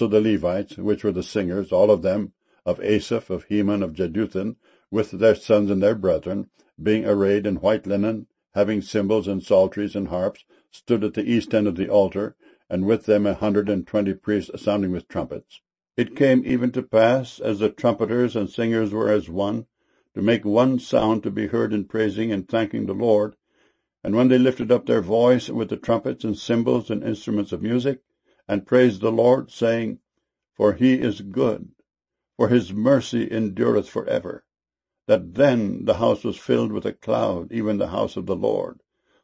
Also the Levites, which were the singers, all of them, of Asaph, of Heman, of Jeduthun, with their sons and their brethren, being arrayed in white linen, having cymbals and psalteries and harps, stood at the east end of the altar, and with them 120 priests sounding with trumpets. It came even to pass, as the trumpeters and singers were as one, to make one sound to be heard in praising and thanking the Lord. And when they lifted up their voice with the trumpets and cymbals and instruments of music, and praised the Lord, saying, For he is good, for his mercy endureth for ever, that then the house was filled with a cloud, even the house of the Lord.